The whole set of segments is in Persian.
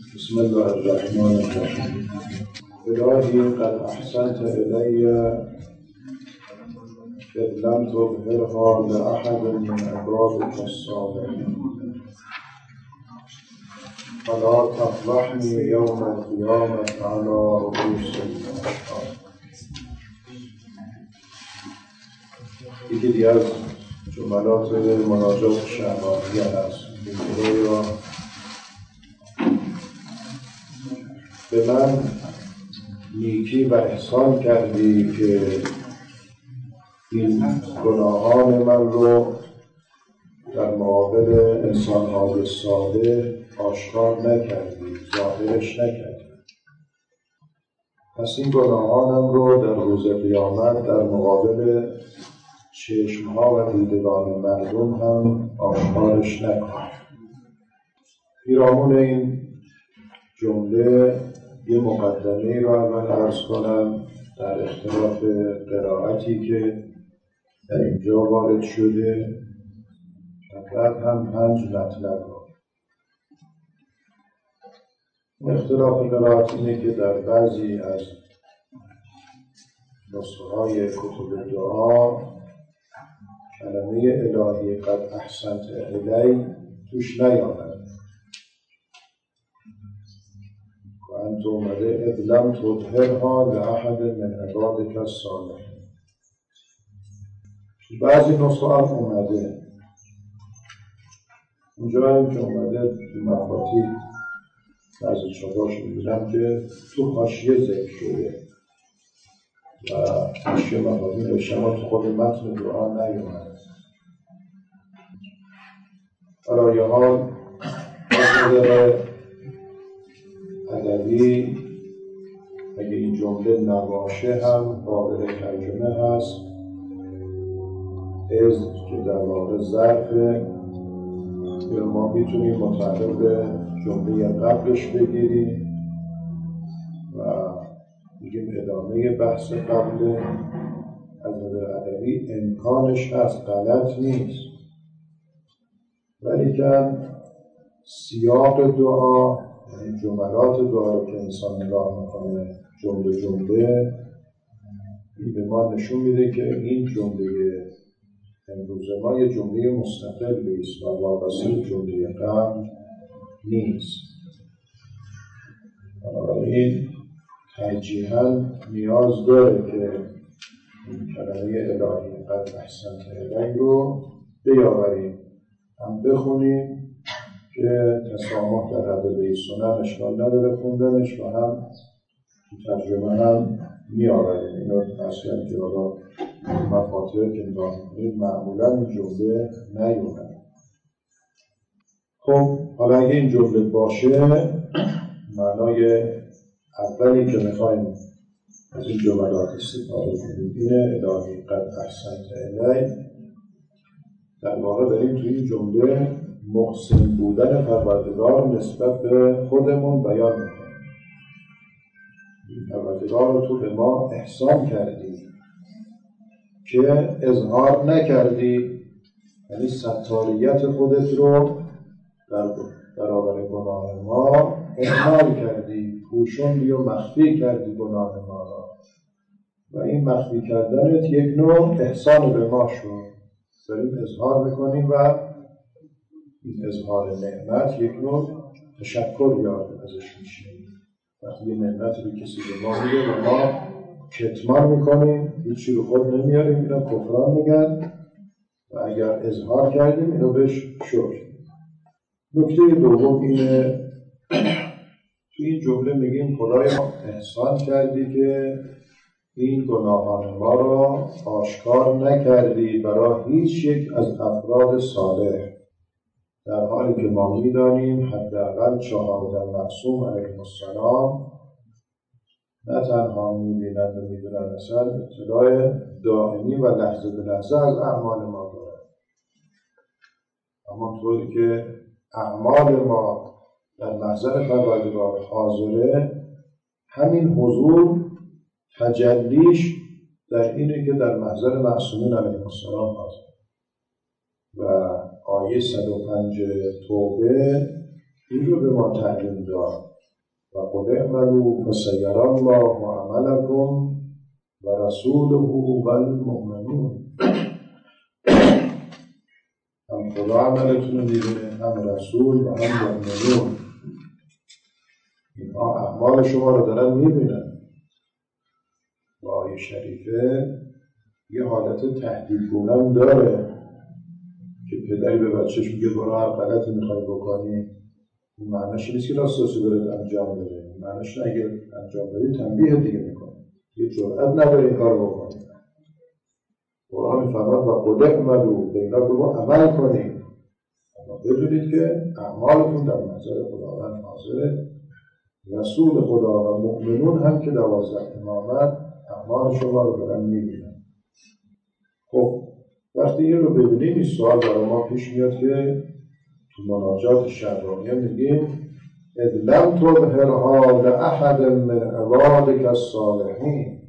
بسم الله الرحمن الرحیم. الهی قد احسنت الی اذ لم تظهرها لاحد من عبادك الصالحین فلا تفضحنی یوم القیامة علی رؤوس الاشهاد. یکی دیگه از جملات مناجات شعبانیه هست. این را به من نیکی و احسان کردی که این گناهان من رو در مقابل انسان‌های ساده آشکار نکردی، ظاهرش نکردی. پس این گناهانم رو در روز قیامت در مقابل چشمها و دیدگان مردم هم آشکارش نکن. پیرامون این جمله یه مقدمه رو اول عرض کنم در اختلاف قرائتی که در اینجا وارد شده. بعد هم 5 مطلب رو. اختلاف قرائت اینه که در بعضی از نسخه‌های کتب دعا کلمه الهی قد احسنت الی توش نیامده و انت اومده اذ لم تظهرها لاحد من عبادک الصالحین. بعضی نسخه هم اومده اونجا هم که اومده تو مفاتیح بعضی چاپاش می‌بینم که تو حاشیه ذکر شده و حاشیه مفاتیح نوشته‌ها تو خود متن دعا نیومده. برای حال از ادبی اگه این جمله نباشه هم قابل ترجمه هست. از که در واقع ظرفه ما میتونیم متعلق به جمله قبلش بگیریم و میگیم ادامه بحث قبل. از نظر ادبی امکانش هست، غلط نیست، ولی که سیاق دعا یعنی جملات دعا که انسان نگاه میکنه جمله جمله این به ما نشون میده که این جمله امروز ما یه جمله مستقلی است و وابسته جمله قبل نیست. بنابراین ترجیحاً نیاز داره که این کلمه الهی قد احسنت الی رو بیاوریم، هم بخونیم که تسامح در ادبه سنن اشکال نداره خوندنش و هم ترجمه هم می‌آوریم. اینو اصلا که حالا مفاتیح که نگاه می‌کنید معمولاً این جمله نیومده. خب حالا اگه این جمله باشه معنای اولی که می‌خوایم از این جملات استفاده کنیم اینه الهی قد احسنت الی. در واقع داریم توی این جمله محسن بودن پروردگار نسبت به خودمون بیان میکنیم. پروردگار رو تو به ما احسان کردی که اظهار نکردی، یعنی ستاریت خودت رو در برابر گناه ما اظهار کردی، پوشوندی و مخفی کردی گناه ما را و این مخفی کردنت یک نوع احسان به ما شد. داریم اظهار میکنیم و این اظهار نعمت یک نوع تشکر یاد ازش میشه. وقتی یه نعمت رو کسی به ما میده و ما کتمان میکنیم هیچی رو خود نمیاریم اینا کفران میگن و اگر اظهار کردیم اینو بهش شکر. نکته دوم اینه توی این جمله میگیم خدایا احسان کردی که این گناهان ما را آشکار نکردی برای هیچ یک از افراد صالح، در حالی که ما می‌دانیم حداقل 4 معصوم علیهم السلام نه تنها می‌بینند و می‌دونند، اصلا اطلاع دائمی و لحظه به لحظه از اعمال ما دارند. اما طوری که اعمال ما در محضر پروردگار حاضره، همین حضور تجلیش در اینه که در محضر معصومین علیهم السلام حاضر. و آیه 105 توبه این رو به ما تعلیم داد و قل اعملوا فسیری الله عملکم و رسوله و المؤمنون. هم خدا عملتون رو میبینه، هم رسول و هم مؤمنون. اینها اعمال شما رو دارن میبینن. و آیه شریفه یه حالت تهدیدگونه داره که پدری به بچهش میگه برو هر غلطی میخوای بکنی، این معنیش نیست که راستاسی برید انجام بده. معنیش اگه انجام بدی تنبیه دیگه میکنه، یه جرأت نداره این کار بکنه. قرآن میفرماد و قل اعملوا، به اینا بگو عمل کنید، اما بدونید که اعمالتون در نظر خداوند حاضره. رسول خدا و مؤمنون هم که 12 امامت اعمال شما رو دارن میبینن. خب وقتی این رو ببینیم این سوال برای ما پیش میاد که تو مناجات شهرانیه میگیم اذ لم تظهرها لأحد من عبادک الصالحین.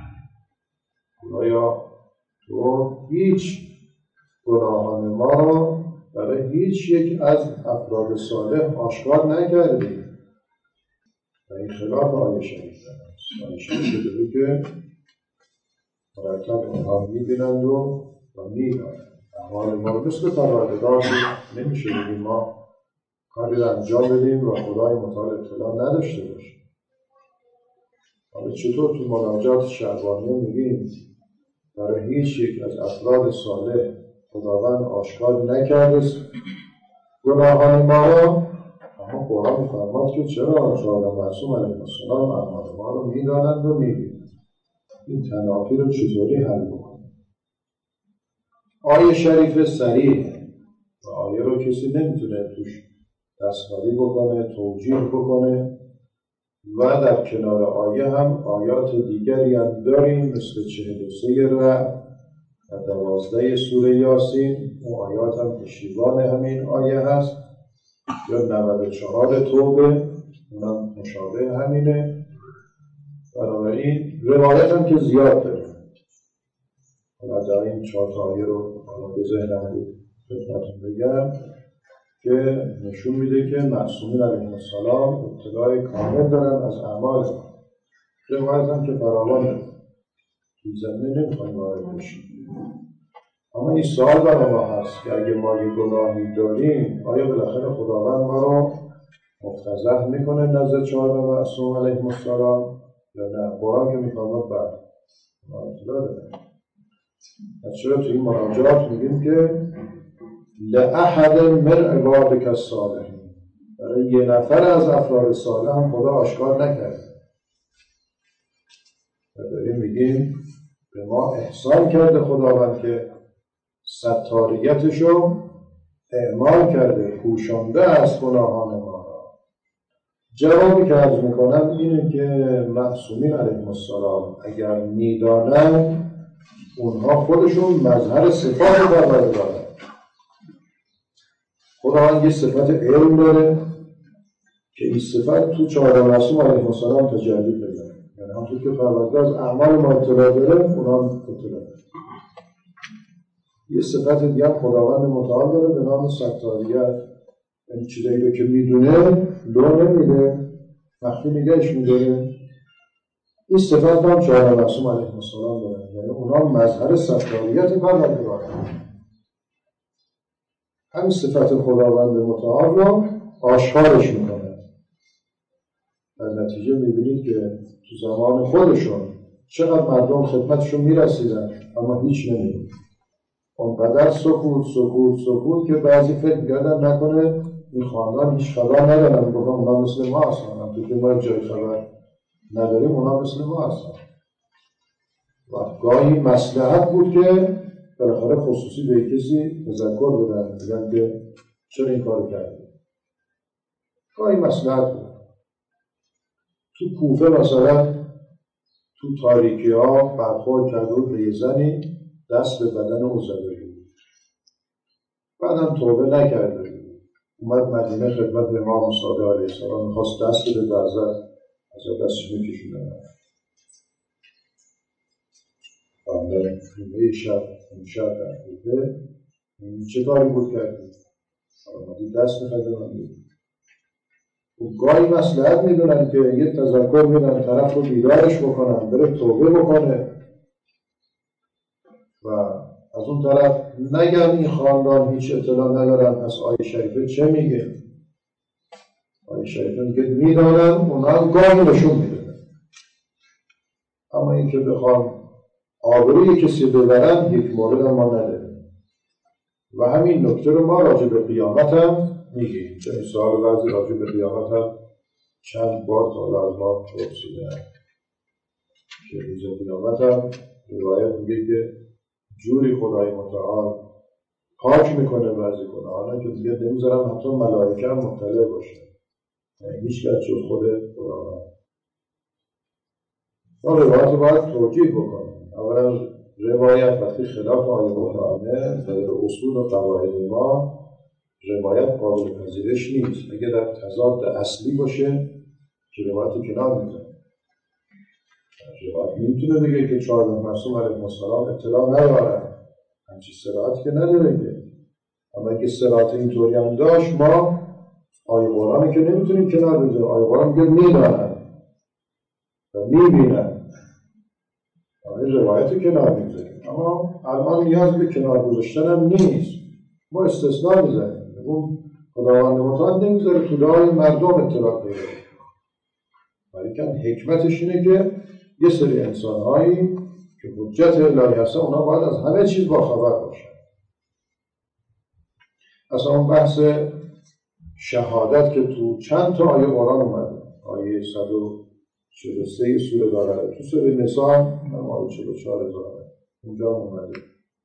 خدایا تو هیچ گناهان ما رو برای هیچ یک از افراد صالح آشکار نکردی. و این خلاف آیه شریفه است. آیه شریفه داره که مرتب اونها میبینند و میدانند. اعمال ما رو مثل پروردگار نمیشه بگیم ما کاری رو انجام بدیم و خدای متعال اطلاع نداشته باشه. حالا چطور تو مناجات شهبانیه میگیم برای هیچ یک از افراد صالح خداوند آشکار نکرده گناهان ما را، اما قرآن می‌فرماد که چرا شاهد معصوم علیه السلام اعمال ما رو میدانند و میبینند. این تنافی رو چطوری حل بکنیم؟ آیه شریف صریحه و آیه رو کسی نمیتونه توش دستکاری بکنه، توجیه بکنه. و در کنار آیه هم آیات دیگری هم داریم مثل 43 رعد و 12 سوره یاسین. اون آیات هم پشتیبان همین آیه هست. یا 94 توبه اونم مشابه همینه. بنابراین روایت هم که زیاد داره. حالا در این 4 آیه رو به ذهنم بود خدمتتون بگم که نشون میده که معصومین علیهم السلام اطلاع کامل دارن از اعمال. روایت هم که فراوان داره، توی زمینه نمیخوایم وارد بشیم. اما این سوال برای ما هست که اگه ما یه گناهی داریم آیا بالاخره خداوند ما رو مفتضح میکنه نزد 4 معصوم علیهم السلام یا نه؟ قرآن که میفرماد بعد ما اطلاع داریم. چرا توی این مناجات میگیم که لأحد من عبادک الصالحین، برای یه نفر از افراد صالح هم خدا آشکار نکرد. و داریم میگیم به ما احسان کرده خداوند که ستاریتشو اعمال کرده، پوشانده از گناهان ما را. جوابی که عرض میکنم اینه که معصومین علیهم السلام اگر میدانن اونها خودشون مظهر صفات پروردگارن. خداوند یه صفت علم داره که این صفت تو 4 معصوم علیهم السلام تجلی پیدا کنه. یعنی همونطور که پروردگار از اعمال ما اطلاع داره اونها اطلاع داره. یه صفت دیگه هم خداوند متعال داره به نام ستاریت. یعنی چیزایی رو که میدونه لو نمیده، مخفی نگهش میداره. این صفت هم 4 معصوم علیهم السلام داره. یعنی اونها مظهر ستاریت پروردگار. همین صفت خداوند متعال رو آشکارش میکنه. در نتیجه میبینید که تو زمان خودشون چقدر مردم خدمتشون میرسیدن اما هیچ نمیدید. اونقدر سکوت که بعضی فکر می‌کردن نکنه این خاندان هیچ خبر ندارن، بگم اونا مثل ما هستن. هم که ما جای خبر نداریم اونا مثل ما هستن. و گاهی مصلحت بود که بالاخره خصوصی به کسی تذکر بدن، بگن که چرا این کارو کردی. گاهی مصلحت بود. تو کوفه مثلا تو تاریکی ها برخورد کرده بود به یه زنی، دست به بدن او زده بود. بعدم توبه نکرده بود. اومد مدینه خدمت امام صادق علیه السلام، میخواست دست بده به حضرت دستش میکشوندن. بعد جمعه شب در کوفه چه کاری بود کردی؟ اومدی دست میخواید من بود. گاهی مصلحت میدونن که یه تذکر میدن طرف رو بیدارش بکنن بره توبه بکنه و از اون طرف نگم این خاندان هیچ اطلاع ندارن پس آیه شریفه چه میگه؟ آیه شریفه میگه میدانن اونا هم گاهی نشون میدونن، اما این که بخوام آبروی کسی ببرن یک مورد هم ما نداریم و همین نکته رو ما راجع به قیامت هم میگیم. چون این سوال بعضی راجع به قیامت هم چند بار تا از ما پرسیدن که روز قیامت هم روایت میگه که جوری خدای متعال پاک میکنه بعضی گناهان که دیگه نمیذارن حتی ملائکه هم مطلع باشه، هیچ کس جز خود خداوند. ما روایت باید توجیه بکنیم. اولا روایت وقتی خلاف آیه قرآنه در اصول و قواعد ما روایت قابل پذیرش نیست. اگه در تضاد اصلی باشه که روایت کنار میزنه. روایت نمیتونه بگه که 14 معصوم علیهم السلام اطلاع ندارن، همچین صراحتی که نداره که. اما اگه صراحت اینطوری هم داشت ما آیه قرآنی که نمیتونیم کنار بذاریم. آیه قرآن میگه میدانن و میبینن، آیه روایت کنار میذاریم. اما الان نیاز به کنار گذاشتن هم نیست، ما استثناء میذاریم. اون خداوند متعال نمیذاره تو دعای مردم اطلاع پیدا کنه، ولیکن حکمتش اینه که یه سری انسان‌هایی که حجت الهی هستن اونا باید از همه چیز باخبر باشن. اصلا اون بحث شهادت که تو چند تا آیه قرآن اومده، آیه 143 سوره داره، تو سوره نساء هم آیه 44 داره، اونجا اومده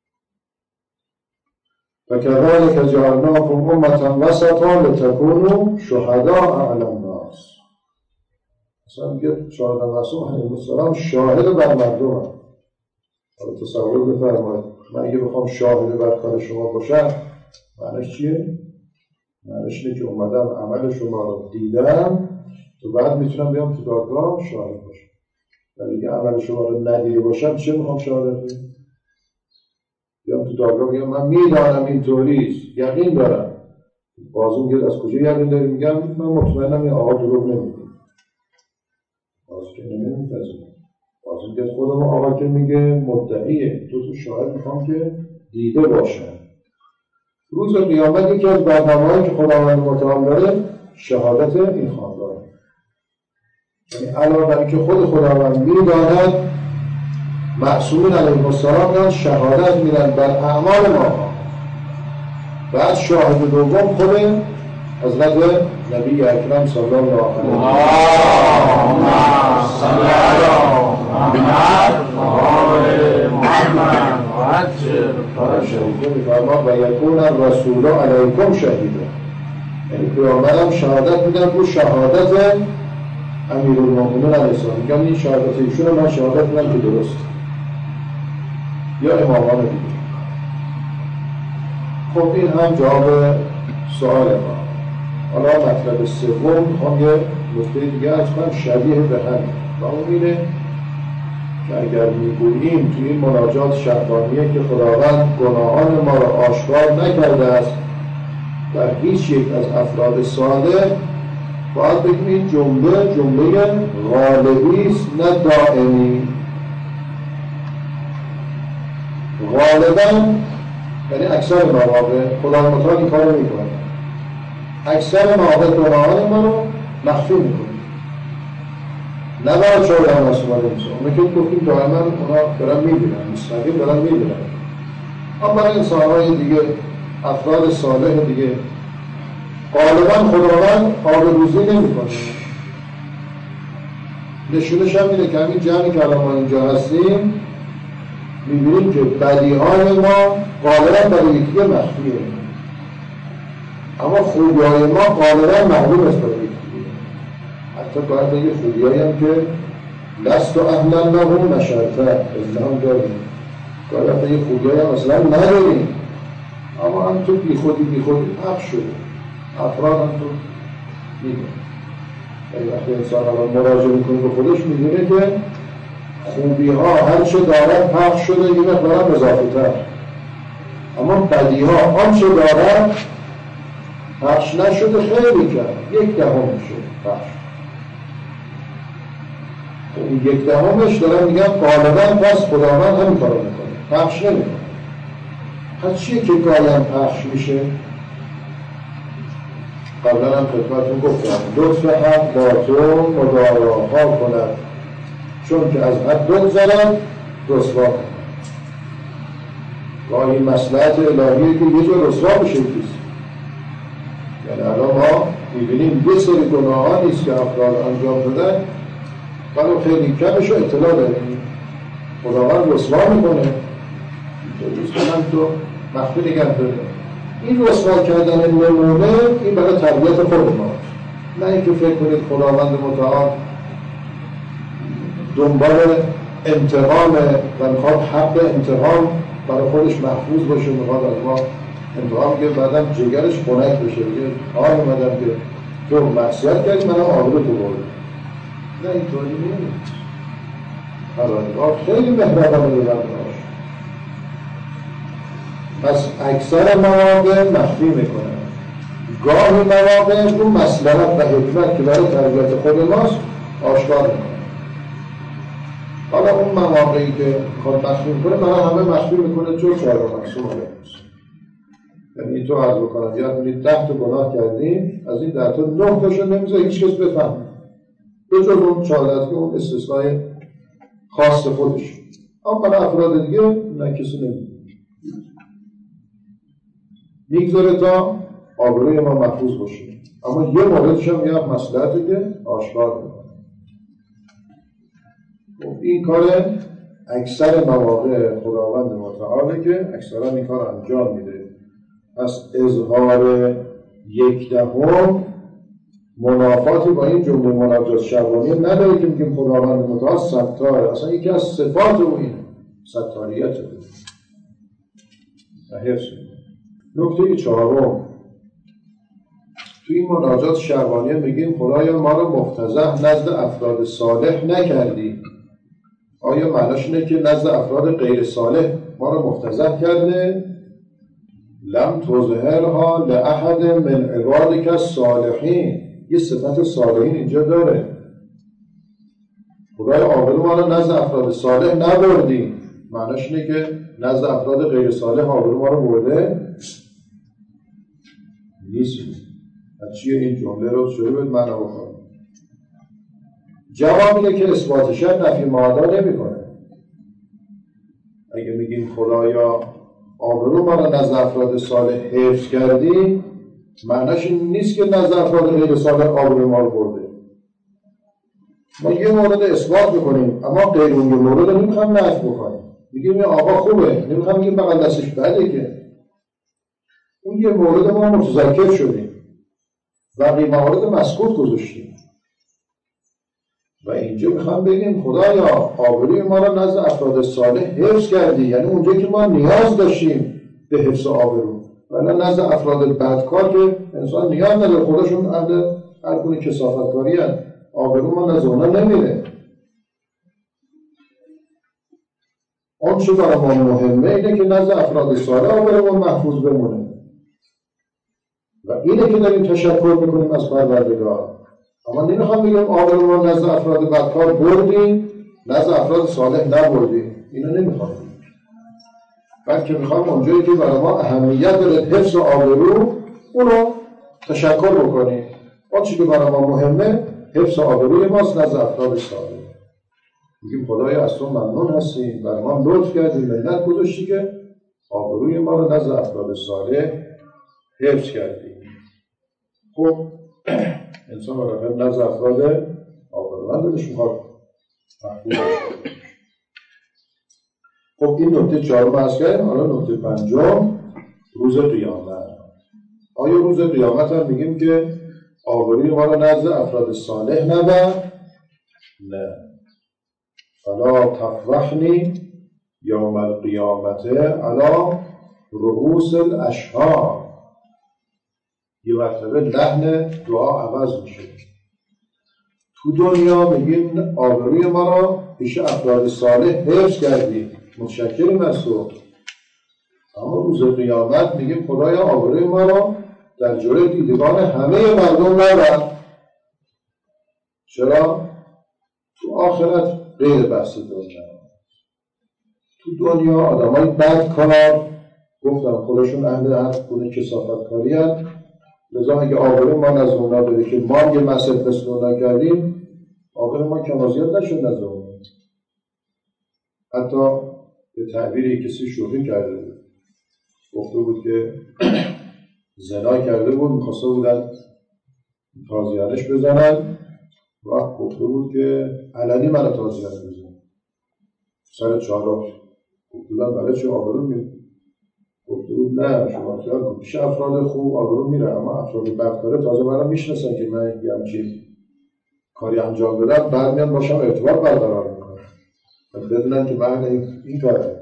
فَكَذَلِكَ جَعَلْنَاكُمْ أُمَّةً وَسَطًا لِتَكُونُوا شُهَدَاءَ عَلَى النَّاسِ. مثلا میگه 14 معصوم علیهم السلام شاهد بر مردم هم. حالا تصور بفرمایید من اگه بخوام شاهد بر کار شما باشم معنیش چیه؟ معنیش اینه که اومدم عمل شما رو دیدم تو بعد میتونم بیام تو دادگاه شاهد باشم. ولی اگه عمل شما رو ندیده باشم چه میخوام شاهد باشم؟ بیام تو دادگاه بگم من میدانم اینطوریست، یقین دارم. بازم میگه از کجا یقین داری؟ میگم من مطمئنم این آقا دروغ نمیگه. بازم که نمیپذیرم. بازم که خودم آقا که میگه مدعیه، دو تا شاهد میخوام که دیده باشن. روز قیامت یکی از برنامه‌هایی که خداوند متعال داره شهادت این خاندان. یعنی علاوه بر اینکه خود خداوند میداند، معصومین علیهم السلام شهادت میدن بر اعمال ما. بعد شاهد دوم خود حضرت نبی اکرم صلی الله علیه و آله و یکون الرسول علیکم شهیدا. یعنی پیامبرم شهادت میدن رو شهادت امیرالمومنین علیه السلام. میگم این شهادت ایشون من شهادت میدم که درست یا امامان دیگه. خب این هم جواب سوال ما. حالا مطلب سوم میخوام یه نکته دیگه از کنم شبیه به همین و اون اینه که اگر میگوییم توی این مناجات شهبانیه که خداوند گناهان ما را آشکار نکرده است در هیچ یک از افراد صالح، باید بگیم این جمله غالبی است نه دائمی. غالباً یعنی اکثر مواقع خداوند متعال این کار رو میکنه، اکثر مواقع گناهان ما رو مخفی میکنه. نه برای 14 معصوم علیهم السلام، اونو که گفتیم دائما اونا دارن میبینن، مستقیم دارن میبینن. اما برای انسان‌های دیگه، افراد صالح دیگه، غالبا خداوند آبروزی نمیکنه. نشونش هم اینه که همین جمعی که الان ما اینجا هستیم میبینیم که بدیهای ما غالبا برای یکیه مخفیه، اما خوبیهای ما غالبا معلوم است برای یکیه. حتی باید یه خوبیایی هم که لست و اهلا لهم نشرته هم داریم، باید یه خوبیایی هم اصلا نداریم، اما هم تو بی خودی پخش شده. افراد هم تو میدونه. وقتی انسان الان مراجعه میکنه به خودش میدونه که خوبی ها هر چه دارد پخش شده یه مقدارم اضافه تر، اما بدی ها آنچه دارد پخش نشده خیلی کرد، 1/10 شد پخش. این 1/10 دارم میگم غالبا پس خداوند همین کارو میکنه، پخش نمیکنه. پس چیه که گایم پخش میشه؟ قبلا هم خدمتتون گفتم لطف حق با تو مداراها کند، چون که از حد بگذرد رسوا کند. و این مصلحت الهیه که یه جا رسوا بشه کسی. یعنی الان ما میبینیم یه سری گناهان نیست که افراد انجام دادن، ولی خیلی کمش رو اطلاع داریم، خداوند رسوا میکنه دوست کنم تو مخفی نگه داره. این رسوا کردن نمونه این برای تربیت خود ماست، نه اینکه فکر کنید خداوند متعال دنبال انتقامه و میخواد حق انتقام برای خودش محفوظ باشه، میخواد از ما انتقام بگیر بعدم جگرش خنک بشه، بگیر اومدم که تو معصیت کردی منم آبرو تو بردم. نه اینطوری نیست. پروردگار خیلی مهربانه به بنده‌هاش. پس اکثر مواقع مخفی میکنه، گاهی مواقع اون مصلحت و حکمت که برای تربیت خود ماست آشکار میکنه. حالا اون مواقعی که خود مخفی میکنه برای همه مخفی میکنه، جز شاید مقصوم هست. یعنی تو عرض بکنم یاد میدید 10 تا گناه کردیم، از این 10 تا 9 تاشو نمیذاره هیچ کس بفهمه، به جز اون شهادت که اون استثنای خاص خودش. اما برای افراد دیگه نه کسی نمیدونه، میگذاره تا آبروی ما محفوظ باشه. اما یه موردش هم یه مصلحتی که آشکار میکنه. این کار اکثر مواقع خداوند متعاله که اکثرا این کار انجام میده. پس اظهار 1/10 منافاتی با این جمله مناجات شبانیه نداره که میگیم خداوند متعال ستاره. اصلا یکی از صفات او اینه، ستاریت و حفظ. نکته 4 توی این مناجات شبانیه میگیم خدایا ما رو مفتضح نزد افراد صالح نکردی. آیا معناش اینه که نزد افراد غیر صالح ما رو مفتضح کرده؟ لم تظهرها لأحد من عبادک الصالحین. یه صفت صالحین اینجا داره. خدای آبرو ما رو نزد افراد صالح نبردی. معناش اینه که نزد افراد غیر صالح آبرو ما رو برده نیست. چیه این جمله رو شروع باید معنی بکنم؟ جواب اینه که اثبات شر نفی معادا نمی کنه. اگه میگیم خدایا آبرو ما رو نزد افراد صالح حفظ کردی، معناش این نیست که نزد افراد غیر صالح آبرو ما رو برده. ما یه مورد اثبات میکنیم اما غیر اون یه مورد نمیخوام نفی بکنیم. میگیم این آقا خوبه، نمیخوام بگیم بقیل دستش بده، که اون یه مورد ما متذکر شدیم بقیه موارد مسکوت گذاشتیم. و اینجا میخوام بگیم خدایا آبروی ما را نزد افراد صالح حفظ کردی، یعنی اونجا که ما نیاز داشتیم به حفظ آبرو، ولی نزد افراد بدکار که انسان نیاز نداره، خودشون اهل هر گونه کثافتکاری هست، آبرو ما نزد اونا نمیره. اون چه برای ما مهمه اینه که نزد افراد صالح آبرو ما محفوظ بمونه و اینه که داریم تشکر میکنیم از پروردگار. اما نمیخوام بگم آبرو ما نزد افراد بدکار بردیم نزد افراد صالح نبردیم، اینو نمیخوام بگم، بلکه میخوام اونجایی که برای ما اهمیت داره حفظ آبرو اونو تشکر بکنیم. اون چیزی که برای ما مهمه حفظ آبروی ماست نزد افراد صالح. میگیم خدایا از تو ممنون هستیم، برای ما لطف کردی، منت گذاشتی که آبروی ما رو نزد افراد صالح حفظ کردی. خب انسان رو نزد افراد آبرومند دلش میخواد محفوظ باشه. خب این نکته 4 عرض کردیم. حالا نکته 5 روز قیامت. آیا روز قیامت هم میگیم که آبروی ما رو نزد افراد صالح نبر؟ نه. فلا تفرحنی یوم القیامت علی رؤوس الاشهاد. یه مرتبه لحن دعا عوض میشه. تو دنیا میگیم آبروی ما را پیش افراد صالح حفظ کردیم، متشکریم از تو. اما روز قیامت میگیم خدایا آبروی ما را در جلوی دیدگان همه مردم نبرد. چرا؟ تو آخرت غیر بحث دنیا. تو دنیا آدمای بدکار گفتن خودشون اهل هر گونه کثافتکاری هست، لذا اگه آبرو ما نزد اونا بده که ما یه مسئله مثل اونا کردیم، آبرو ما کمازیت نشد نزد اونا. حتی به تعبیری کسی شوخی کرده بود، گفته بود که زنا کرده بود، می‌خواسته بودن تازیانش بزنن و گفته بود که علنی منو تازیانه بزن سر چهارراه. گفته بودن برای چه آبرو میره؟ گفته بود نه شما خیال پیش افراد خوب آبرو میره، اما افراد بدکاره تازه منو میشناسن که من یه همچین کاری انجام بدم، بعد میان باشم ارتباط برقرار میکنم و بدونن که من این کاره.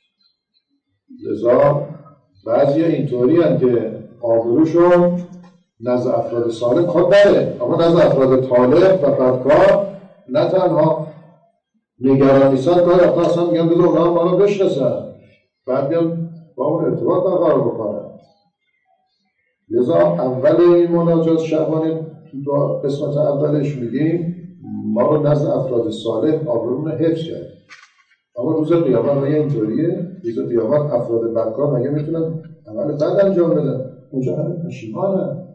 لذا بعضی اینطوری هستند که آبروشون نزد افراد صالح خود بره، اما نزد افراد طالب و بدکار نه تنها نگران نیستن، کار اصلا میگن بذار اونا ما رو بشناسن، بعد بیان با اون ارتباط برقرار بکنن. لذا اول این مناجات شعبانه تو قسمت اولش میگیم ما رو نزد افراد صالح آبرومون رو حفظ کرد، اما روز قیامت های اینطوریه. روز قیامت افراد بدکار مگه میتونن عمل بد انجام بدن؟ اونجا همه پشیمانن.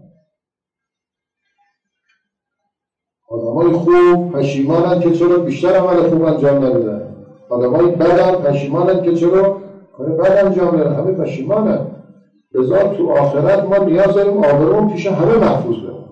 آدمای خوب پشیمانن که چرا بیشتر عمل خوب انجام ندادن، آدمای بد پشیمانن که چرا کار بد انجام دادن، همه پشیمانن. لذا تو آخرت ما نیاز داریم آبرومون پیش همه محفوظ بمونه.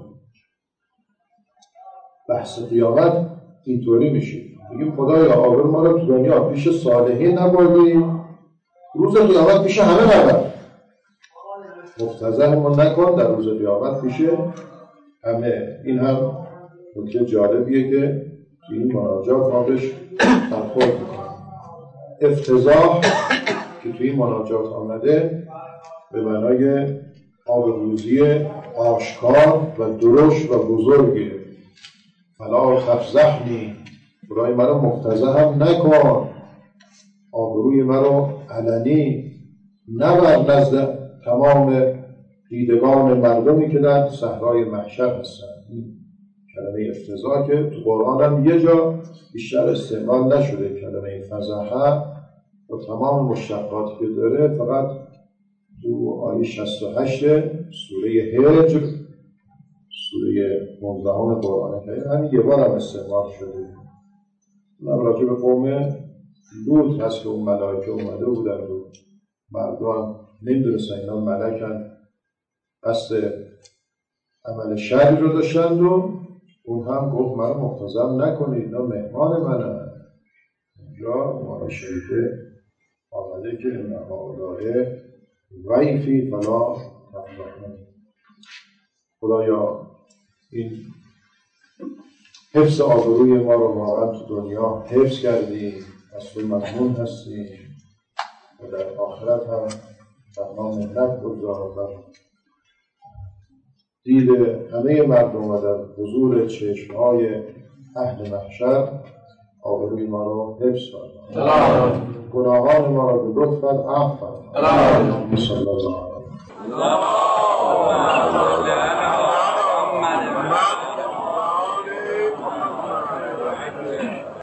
بحث قیامت اینطوری میشه، میگیم خدایا آبرو ما رو تو دنیا پیش صالحین نبردی، روز قیامت پیش همه نبر، مفتضحمون نکن در روز قیامت پیش همه. این هم نکته جالبیه که تو این مناجات ما بهش برخورد میکنیم. افتضاح که تو این مناجات آمده به معنای آبروریزی آشکار و درشت و بزرگه. فلا تفضحنی، خدای مرا مفتضحم نکن، آبروی مرا علنی نبر نزد تمام دیدگان مردمی که در صحرای محشر هستند. کلمه افتضاح که تو قرآن هم یه جا بیشتر استعمال نشده، کلمه فضحه و تمام مشتقاتی که داره فقط تو آیه 68 سوره هجر، سوره 19 قرآن کریم همین یه بار هم استعمال شده. اونم راجع به قوم لوط هست که اون ملائکه اومده بودن و مردم نمیدونستن اینا ملکن، قصد عمل شری رو داشتند و اون هم گفت من مفتضحم نکنید، اینا مهمان منن. اونجا اون شریفه آمده که انها اولئک ضیفی فلا تفضحنی. خدایا این حفظ آبروی ما رو واقعا تو دنیا حفظ کردی، از تو ممنون هستیم و در آخرت هم تمام منت بگذار در دید همه مردم و در حضور چشمهای اهل محشر آبروی ما رو حفظ فرما، گناهان ما رو به لطفت عفو فرما. صلی الله علیه و سلم.